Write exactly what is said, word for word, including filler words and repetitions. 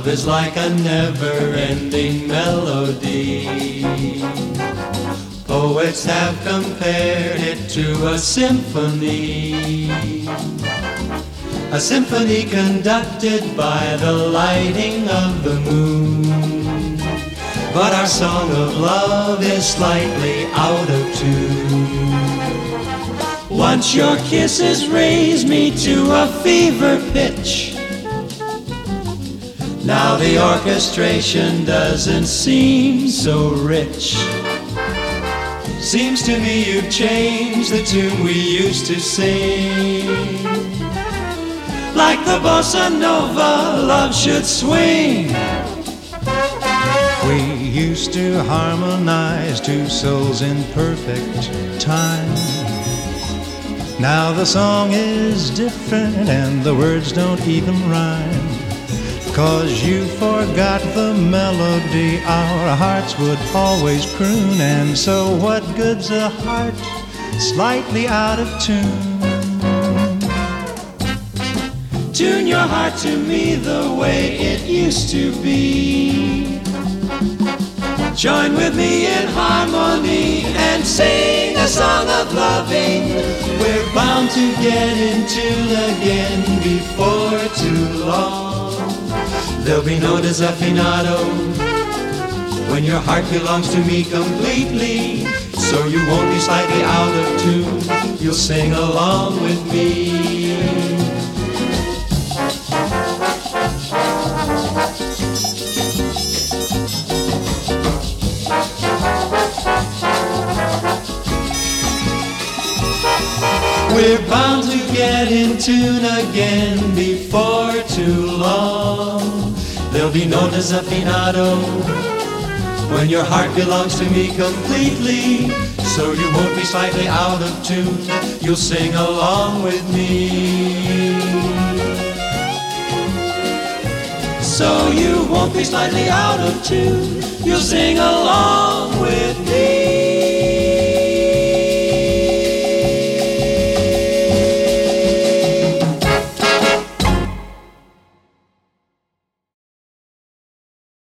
is like a never-ending melody. Poets have compared it to a symphony, a symphony conducted by the lighting of the moon. But our song of love is slightly out of tune. Once your kisses raised me to a fever pitch. Now the orchestration doesn't seem so rich. Seems to me you've changed the tune we used to sing. Like the bossa nova, love should swing. We used to harmonize two souls in perfect time. Now the song is different and the words don't even rhyme. 'Cause you forgot the melody our hearts would always croon. And so what good's a heart slightly out of tune? Tune your heart to me the way it used to be. Join with me in harmony and sing a song of loving. We're bound to get in tune again before too long. There'll be no desafinado when your heart belongs to me completely. So you won't be slightly out of tune, you'll sing along with me. We're bound to get in tune again before too long. There'll be no desafinado when your heart belongs to me completely. So you won't be slightly out of tune, you'll sing along with me. So you won't be slightly out of tune, you'll sing along with me.